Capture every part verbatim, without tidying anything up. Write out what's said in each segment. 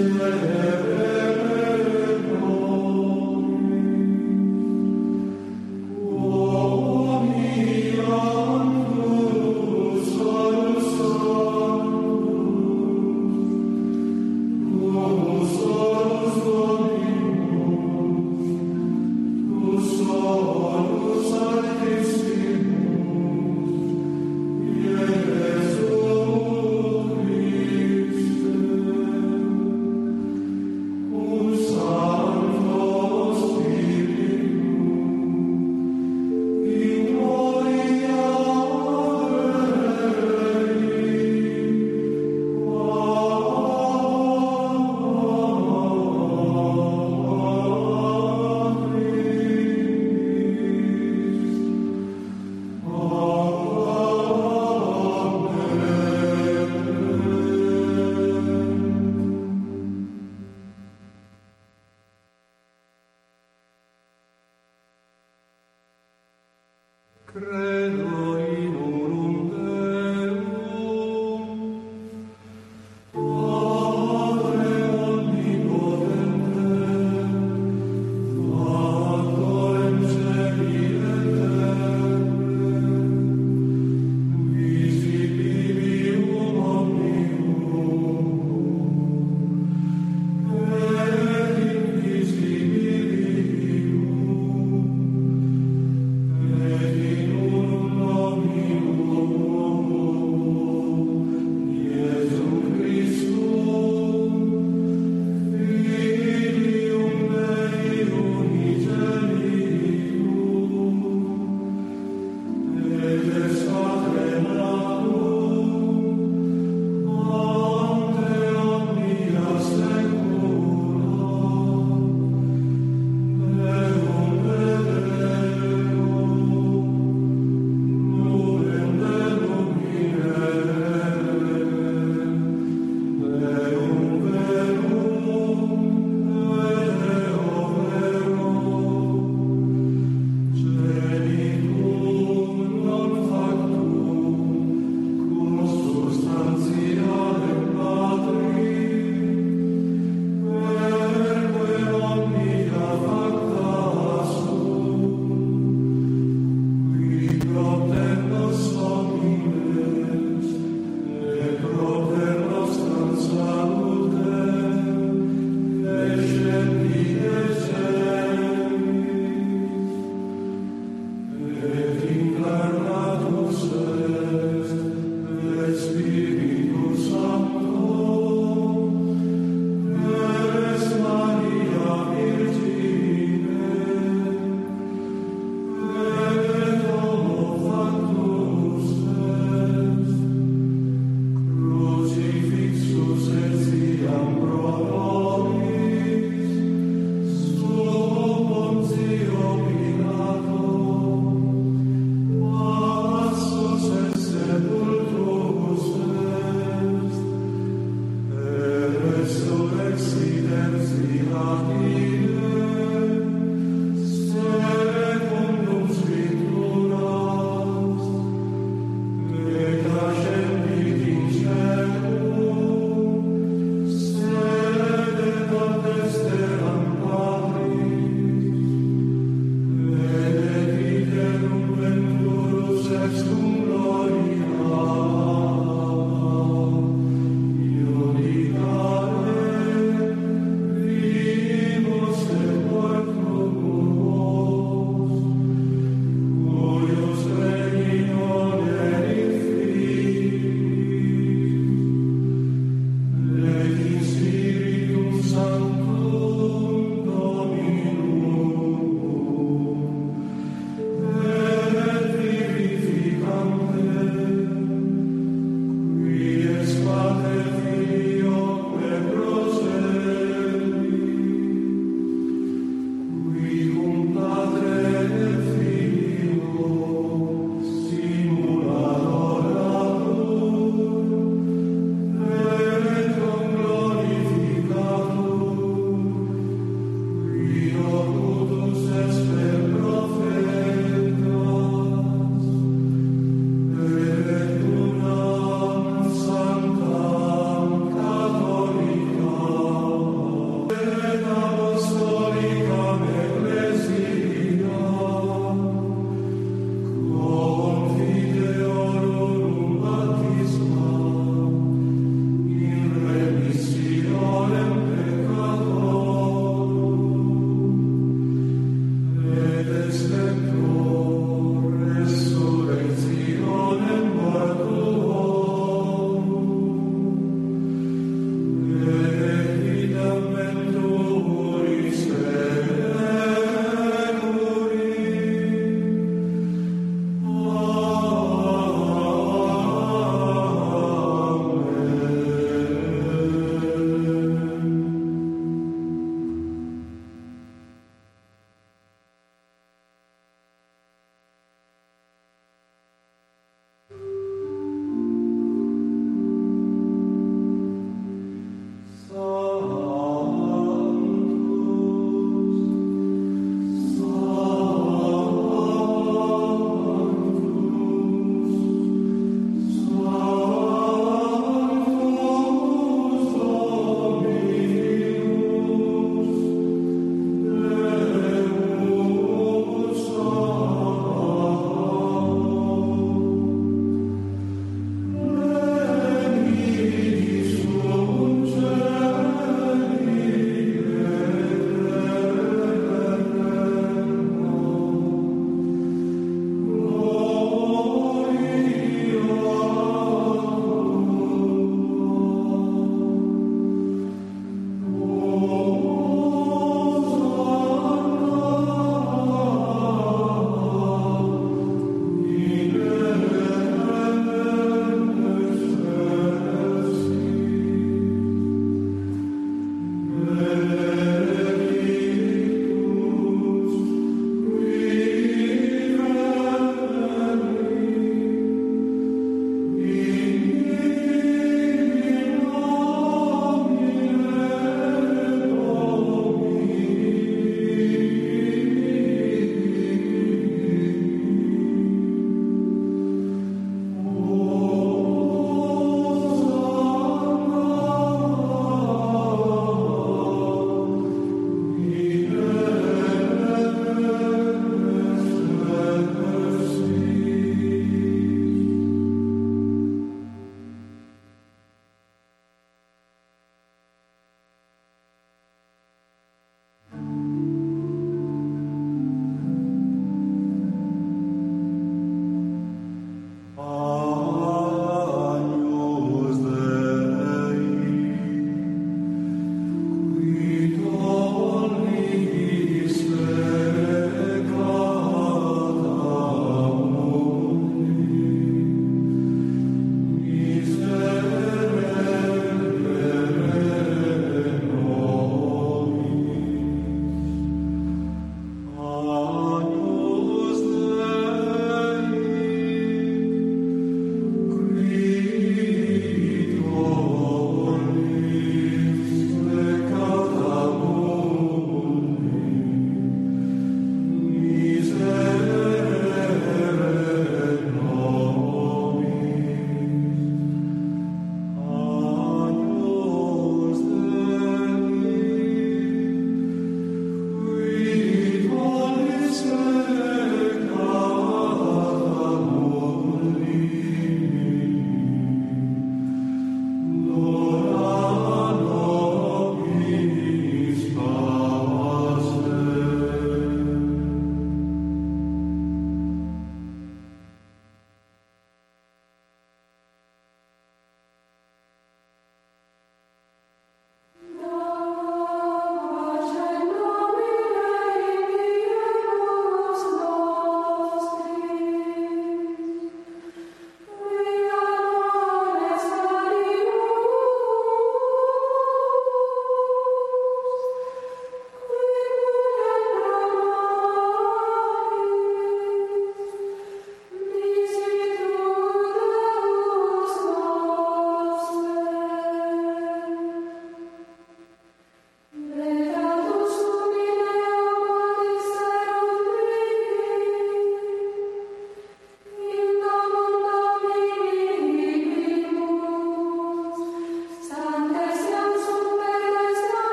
Amen.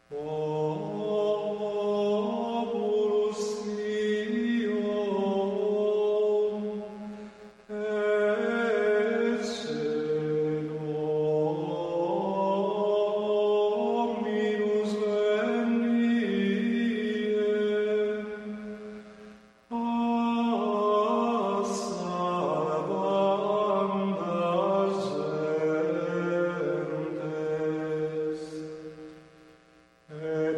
Amen.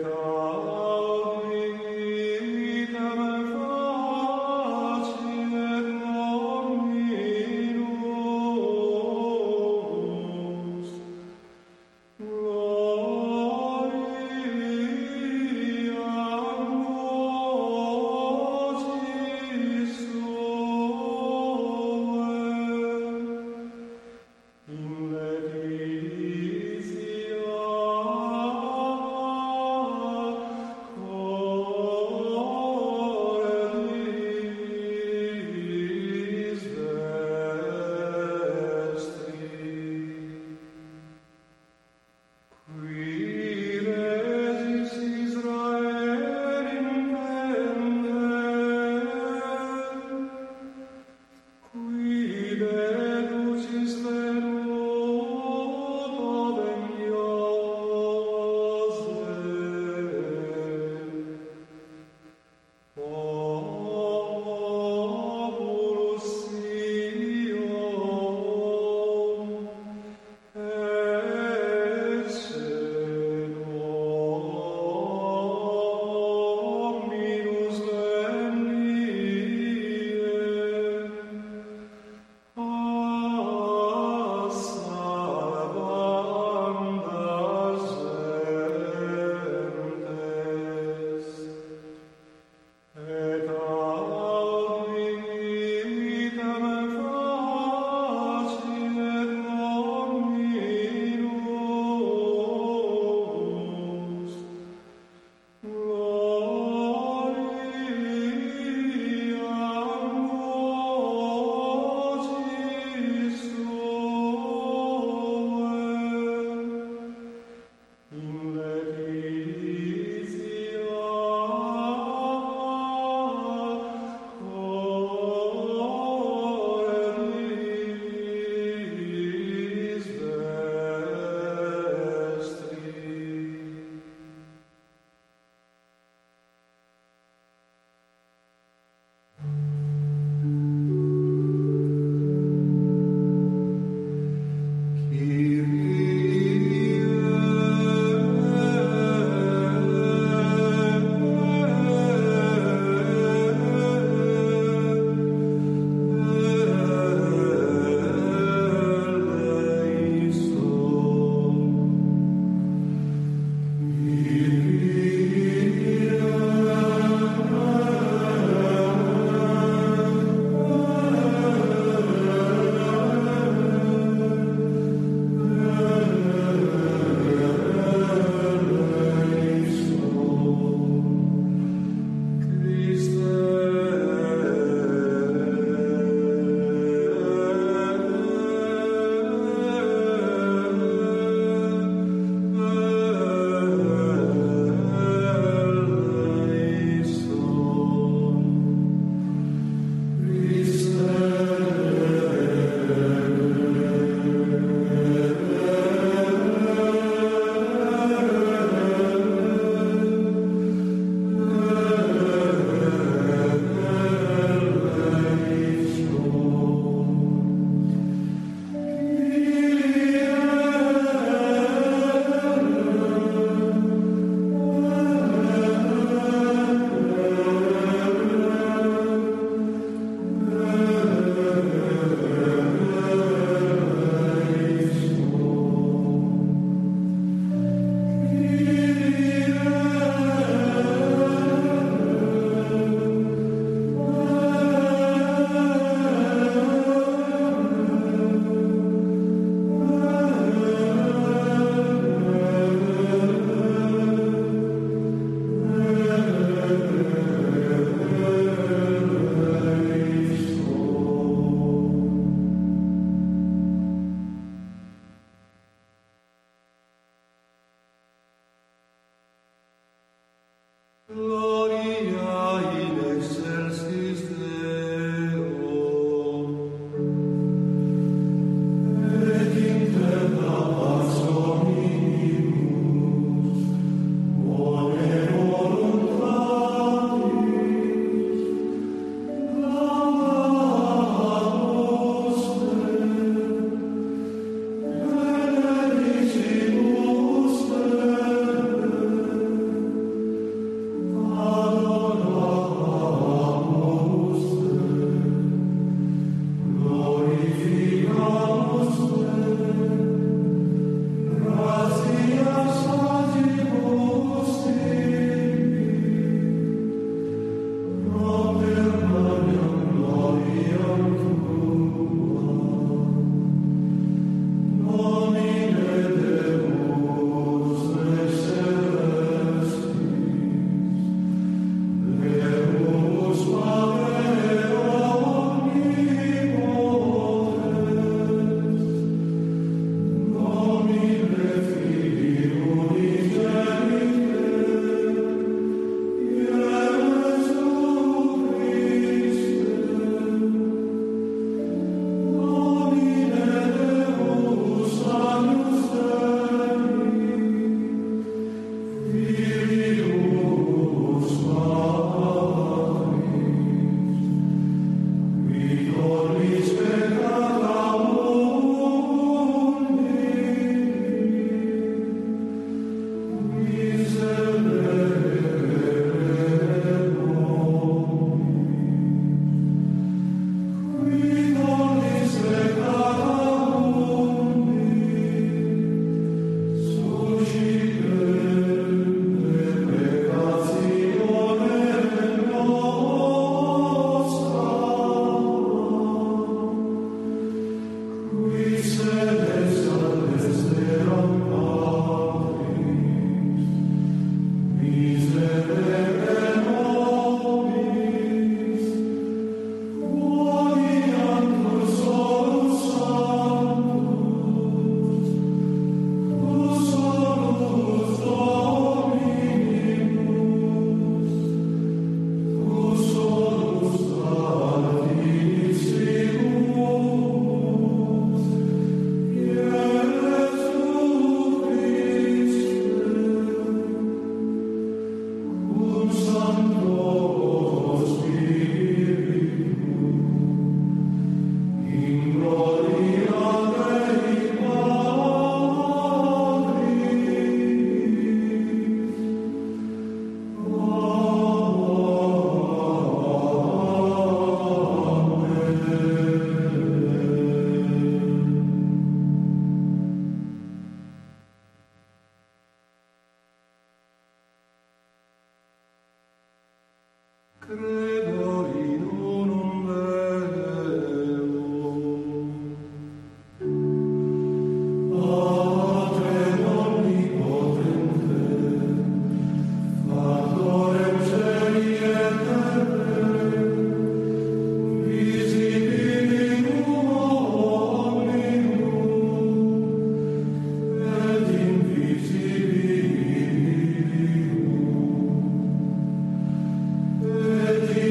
Amen.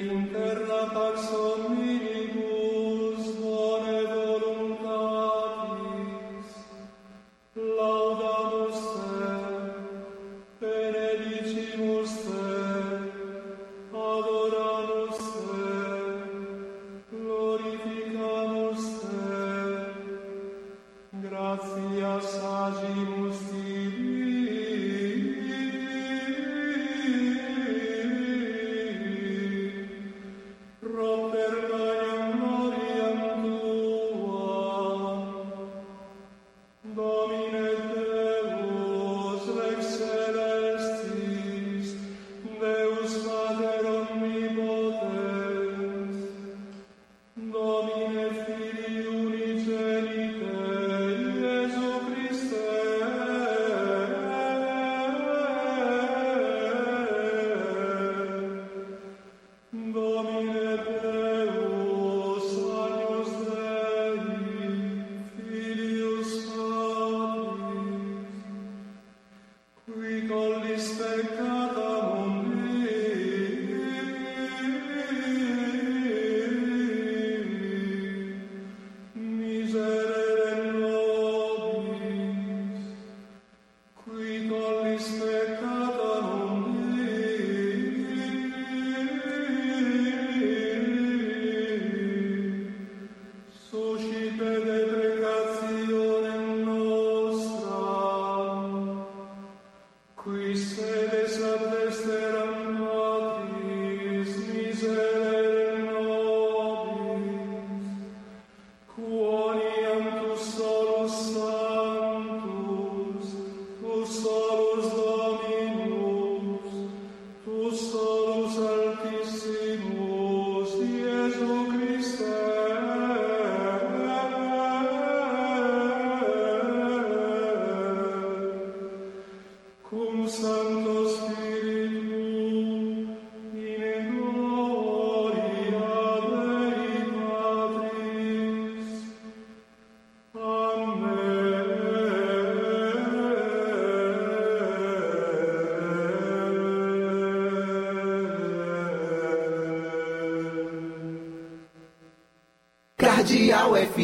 Cardeal F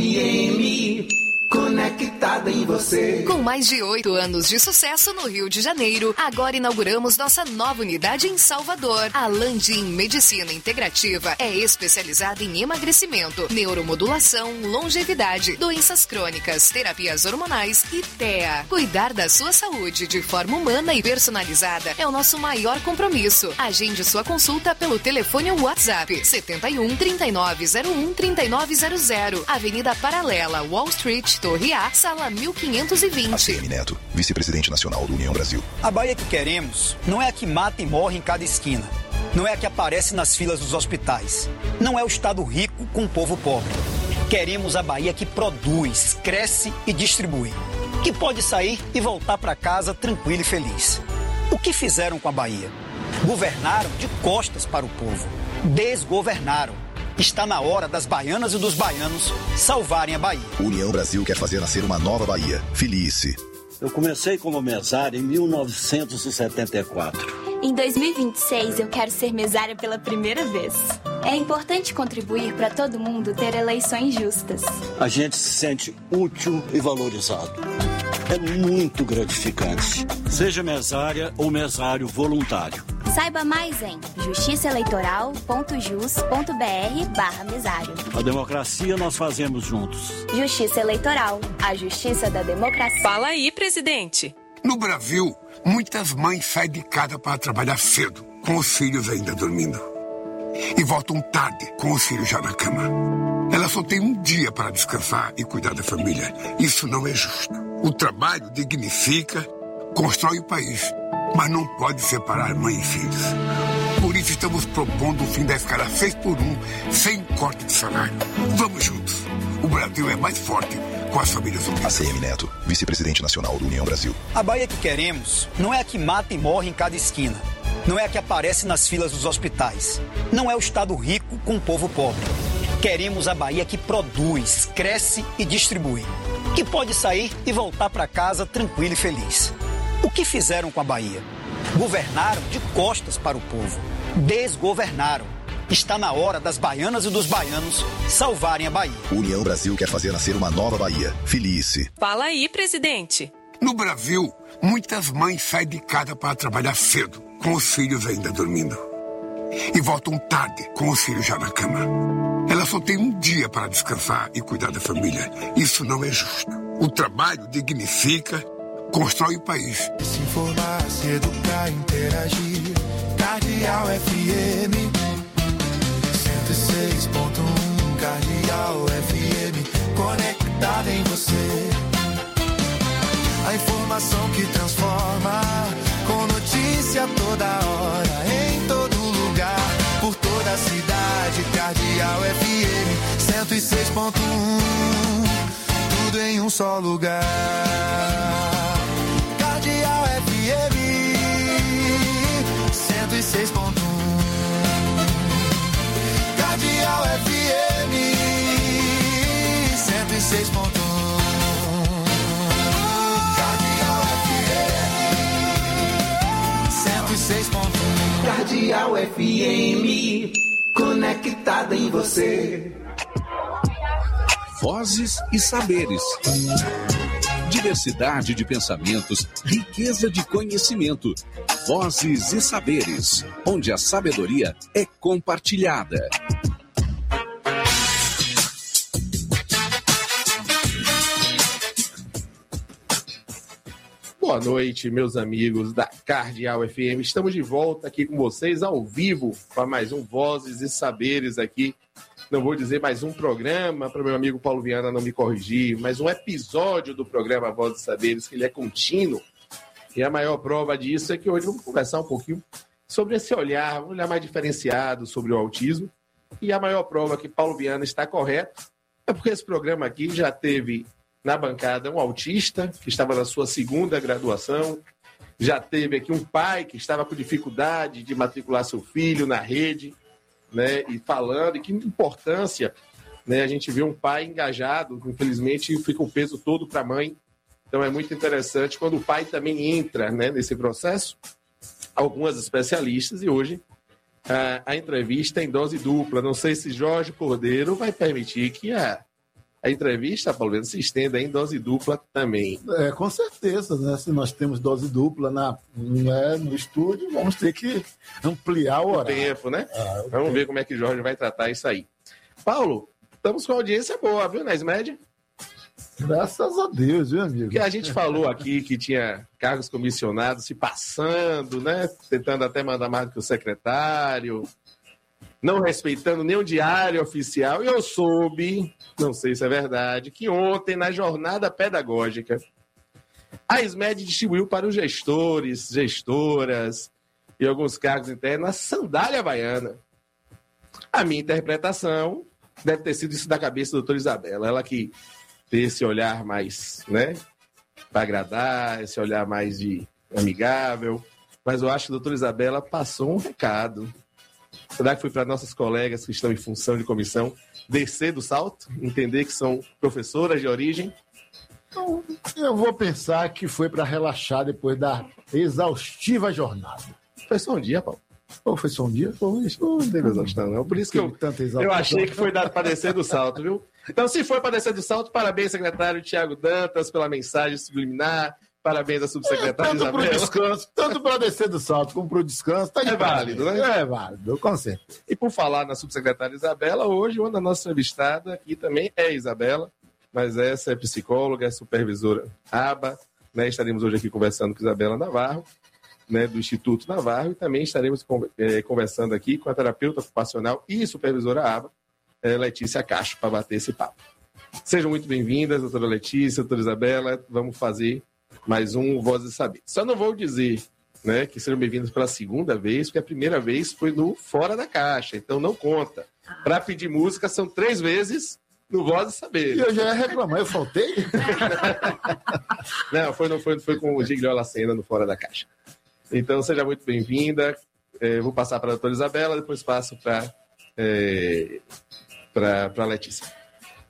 M, conectada em você. Com mais de oito anos de sucesso no Rio de Janeiro, agora inauguramos nossa nova unidade em Salvador. A Landim Medicina Integrativa é especializada em emagrecimento, neuromodulação, longevidade, doenças crônicas, terapias hormonais e T E A. Cuidar da sua saúde de forma humana e personalizada é o nosso maior compromisso. Agende sua consulta pelo telefone ou WhatsApp setenta e um, trinta e nove zero um, trinta e nove zero zero, Avenida Paralela, Wall Street, Torre A, sala mil quinhentos e vinte. A C M Neto, vice-presidente nacional do União Brasil. A Bahia que queremos não é a que mata e morre em cada esquina. Não é a que aparece nas filas dos hospitais. Não é o Estado rico com o povo pobre. Queremos a Bahia que produz, cresce e distribui. Que pode sair e voltar para casa tranquilo e feliz. O que fizeram com a Bahia? Governaram de costas para o povo. Desgovernaram. Está na hora das baianas e dos baianos salvarem a Bahia. União Brasil quer fazer nascer uma nova Bahia. Felice. Eu comecei como mesário em mil novecentos e setenta e quatro. Em dois mil e vinte e seis, eu quero ser mesária pela primeira vez. É importante contribuir para todo mundo ter eleições justas. A gente se sente útil e valorizado. É muito gratificante. Seja mesária ou mesário voluntário. Saiba mais em justiçaeleitoral ponto jus ponto br barra mesário. A democracia nós fazemos juntos. Justiça Eleitoral, a justiça da democracia. Fala aí, presidente. No Brasil, muitas mães saem de casa para trabalhar cedo, com os filhos ainda dormindo. E voltam tarde, com os filhos já na cama. Elas só têm um dia para descansar e cuidar da família. Isso não é justo. O trabalho dignifica, constrói o país, mas não pode separar mãe e filhos. Por isso estamos propondo o fim da escala seis por um, sem corte de salário. Vamos juntos. O Brasil é mais forte com as famílias unidas. A C M Neto, vice-presidente nacional do União Brasil. A Bahia que queremos não é a que mata e morre em cada esquina. Não é a que aparece nas filas dos hospitais. Não é o Estado rico com o povo pobre. Queremos a Bahia que produz, cresce e distribui. Que pode sair e voltar para casa tranquilo e feliz. O que fizeram com a Bahia? Governaram de costas para o povo. Desgovernaram. Está na hora das baianas e dos baianos salvarem a Bahia. União Brasil quer fazer nascer uma nova Bahia. Felice. Fala aí, presidente. No Brasil, muitas mães saem de casa para trabalhar cedo, com os filhos ainda dormindo. E voltam tarde, com os filhos já na cama. Elas só têm um dia para descansar e cuidar da família. Isso não é justo. O trabalho dignifica, constrói o país. Se informar, se educar, interagir. Cardeal F M cento e seis ponto um. Cardeal F M, conectada em você. A informação que transforma, com notícia toda hora, em todo lugar, por toda a cidade. Cardeal F M cento e seis ponto um, tudo em um só lugar. Cardeal F M cento e seis ponto um, Cardeal F M cento e seis ponto um. Cardeal F M, conectada em você. Vozes e saberes. Diversidade de pensamentos, riqueza de conhecimento. Vozes e saberes, onde a sabedoria é compartilhada. Boa noite, meus amigos da Cardeal F M. Estamos de volta aqui com vocês ao vivo para mais um Vozes e Saberes aqui. Não vou dizer mais um programa, para meu amigo Paulo Viana não me corrigir, mas um episódio do programa Vozes e Saberes, que ele é contínuo. E a maior prova disso é que hoje vamos conversar um pouquinho sobre esse olhar, um olhar mais diferenciado sobre o autismo. E a maior prova que Paulo Viana está correto é porque esse programa aqui já teve na bancada um autista que estava na sua segunda graduação, já teve aqui um pai que estava com dificuldade de matricular seu filho na rede, né, e falando, e que importância, né, a gente vê um pai engajado, infelizmente fica o peso todo para a mãe, então é muito interessante quando o pai também entra, né, nesse processo, algumas especialistas, e hoje a, a entrevista é em dose dupla, não sei se Jorge Cordeiro vai permitir que a A entrevista, Paulo, se estenda em dose dupla também. É, com certeza, né? Se nós temos dose dupla na, né, no estúdio, vamos ter que ampliar o horário. O tempo, né? Ah, o vamos tempo. ver como é que Jorge vai tratar isso aí. Paulo, estamos com audiência boa, viu, na SMED? Graças a Deus, viu, amigo? Porque a gente falou aqui que tinha cargos comissionados se passando, né? Tentando até mandar mais do que o secretário, não respeitando nem o diário oficial. E eu soube, não sei se é verdade, que ontem, na jornada pedagógica, a SMED distribuiu para os gestores, gestoras e alguns cargos internos a sandália havaiana. A minha interpretação deve ter sido isso da cabeça da doutora Isabela. Ela que tem esse olhar mais, né, para agradar, esse olhar mais de amigável. Mas eu acho que a doutora Isabela passou um recado. Será que foi para nossas colegas que estão em função de comissão descer do salto, entender que são professoras de origem? Então, eu vou pensar que foi para relaxar depois da exaustiva jornada. Foi só um dia, Paulo. Ou foi só um dia? Foi, não teve exaustão, não. Por isso que eu, eu achei que foi dado para descer do salto, viu? Então, se foi para descer do salto, parabéns, secretário Tiago Dantas, pela mensagem subliminar. Parabéns à subsecretária é, tanto Isabela. Pro descanso, tanto para descer do salto como para o descanso. Tá de é válido, né? É válido, com certeza. E por falar na subsecretária Isabela, hoje uma da nossa entrevistada aqui também é Isabela, mas essa é psicóloga, é supervisora ABA, né? Estaremos hoje aqui conversando com Isabela Navarro, né, do Instituto Navarro, e também estaremos conversando aqui com a terapeuta ocupacional e supervisora ABA, Letícia Cacho, para bater esse papo. Sejam muito bem-vindas, doutora Letícia, doutora Isabela. Vamos fazer mais um Voz e Saber. Só não vou dizer, né, que sejam bem-vindos pela segunda vez, porque a primeira vez foi no Fora da Caixa, então não conta. Para pedir música são três vezes no Voz e Saber. E eu já ia reclamar, eu faltei? Não, foi, não foi, foi com o Giglio Alacena no Fora da Caixa. Então, seja muito bem-vinda. É, vou passar para a doutora Isabela, depois passo para é, para a Letícia.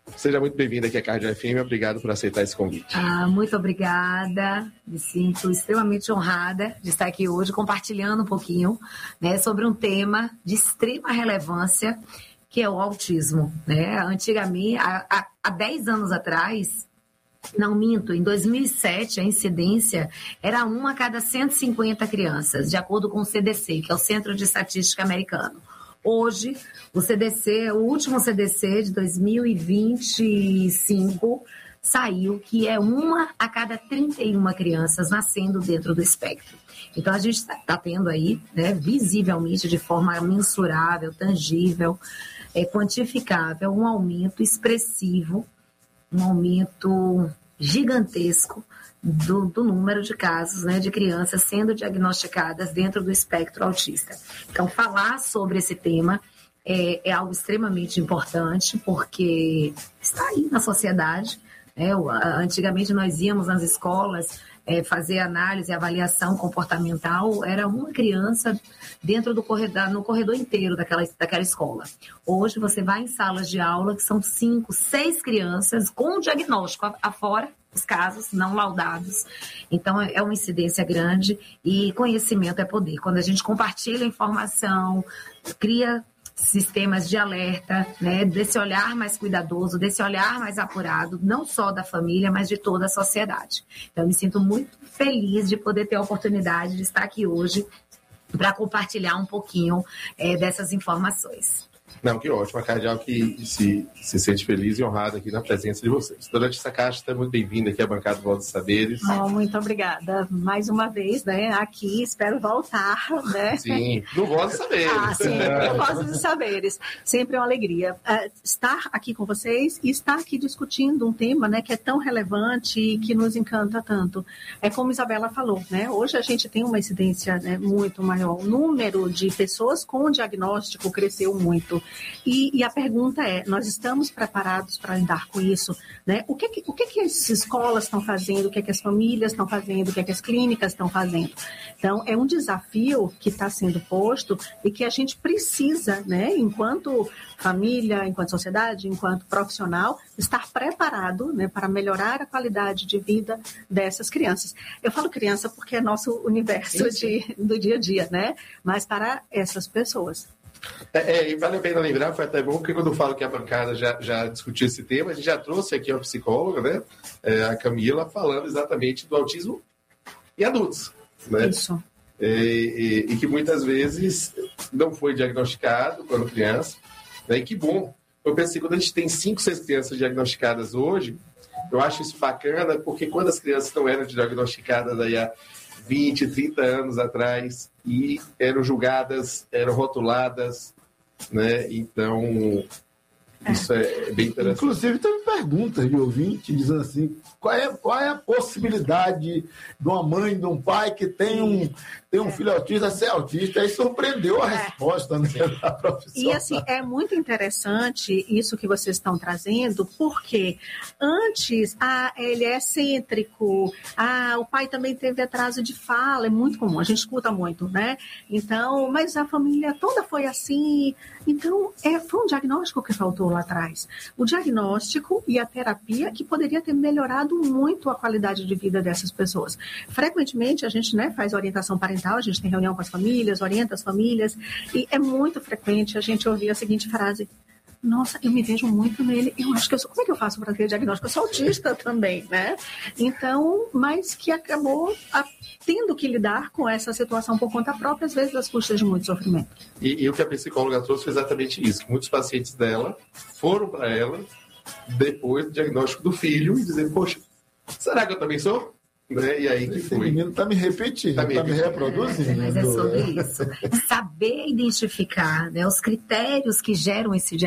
Seja muito bem-vinda aqui à Cardio F M, obrigado por aceitar esse convite. Ah, muito obrigada, me sinto extremamente honrada de estar aqui hoje compartilhando um pouquinho, né, sobre um tema de extrema relevância, que é o autismo. Né? Antigamente, há, há, há dez anos atrás, não minto, em dois mil e sete a incidência era uma a cada cento e cinquenta crianças, de acordo com o C D C, que é o Centro de Estatística Americano. Hoje, o C D C, o último C D C de dois mil e vinte e cinco saiu que é uma a cada trinta e uma crianças nascendo dentro do espectro. Então, a gente está tendo aí, né, visivelmente, de forma mensurável, tangível, é, quantificável, um aumento expressivo, um aumento gigantesco Do, do número de casos, né, de crianças sendo diagnosticadas dentro do espectro autista. Então, falar sobre esse tema é, é algo extremamente importante, porque está aí na sociedade. Né? Antigamente, nós íamos nas escolas é, fazer análise e avaliação comportamental, era uma criança dentro do corredor, no corredor inteiro daquela, daquela escola. Hoje, você vai em salas de aula que são cinco, seis crianças com diagnóstico afora, os casos não laudados. Então, é uma incidência grande e conhecimento é poder. Quando a gente compartilha informação, cria sistemas de alerta, né, desse olhar mais cuidadoso, desse olhar mais apurado, não só da família, mas de toda a sociedade. Então, eu me sinto muito feliz de poder ter a oportunidade de estar aqui hoje para compartilhar um pouquinho é, dessas informações. Não, que ótimo. A Cardial que se, se sente feliz e honrada aqui na presença de vocês. Durante essa caixa, está muito bem-vinda aqui à bancada do Voz dos Saberes. Oh, muito obrigada. Mais uma vez, né, aqui, espero voltar, né? Sim, no Voz dos Saberes. Ah, sim, no Voz dos Saberes. Sempre é uma alegria uh, estar aqui com vocês e estar aqui discutindo um tema, né, que é tão relevante e que nos encanta tanto. É como Isabela falou, né? Hoje a gente tem uma incidência, né, muito maior. O número de pessoas com diagnóstico cresceu muito. E, e a pergunta é, nós estamos preparados para lidar com isso? Né? O, que, que, o que, que as escolas estão fazendo, o que, que as famílias estão fazendo, o que, que as clínicas estão fazendo? Então, é um desafio que está sendo posto e que a gente precisa, né, enquanto família, enquanto sociedade, enquanto profissional, estar preparado, né, para melhorar a qualidade de vida dessas crianças. Eu falo criança porque é nosso universo de, do dia a dia, né? Mas para essas pessoas. É, é, e vale a pena lembrar, foi até bom, porque quando eu falo que a bancada já, já discutiu esse tema, a gente já trouxe aqui uma psicóloga, né, é, a Camila, falando exatamente do autismo em adultos. Né? Isso. É, e, e que muitas vezes não foi diagnosticado quando criança. Né? E que bom. Eu penso que quando a gente tem cinco, seis crianças diagnosticadas hoje, eu acho isso bacana, porque quando as crianças não eram diagnosticadas aí há vinte, trinta anos atrás e eram julgadas, eram rotuladas, né? Então, isso é bem interessante. Inclusive, teve perguntas de ouvinte dizendo assim, qual é, qual é a possibilidade de uma mãe, de um pai que tem um, tem um filho autista ser autista? Aí surpreendeu a é. resposta, né, da profissão. E assim, é muito interessante isso que vocês estão trazendo, porque antes, ah, ele é excêntrico, ah, o pai também teve atraso de fala, é muito comum, a gente escuta muito, né? Então, mas a família toda foi assim. Então, é, foi um diagnóstico que faltou lá atrás. O diagnóstico e a terapia que poderia ter melhorado muito a qualidade de vida dessas pessoas. Frequentemente, a gente, né, faz orientação parental, a gente tem reunião com as famílias, orienta as famílias, e é muito frequente a gente ouvir a seguinte frase: nossa, eu me vejo muito nele, eu acho que eu sou, como é que eu faço para ter diagnóstico? Eu sou autista também, né? Então, mas que acabou a, tendo que lidar com essa situação por conta própria, às vezes às custas de muito sofrimento. E, e o que a psicóloga trouxe foi exatamente isso, que muitos pacientes dela foram para ela depois do diagnóstico do filho e dizer, poxa, será que eu também sou? Né? E aí que Esse foi. menino está me repetindo, está me, tá me reproduzindo. Mas é sobre isso. Saber identificar, né, os critérios que geram esse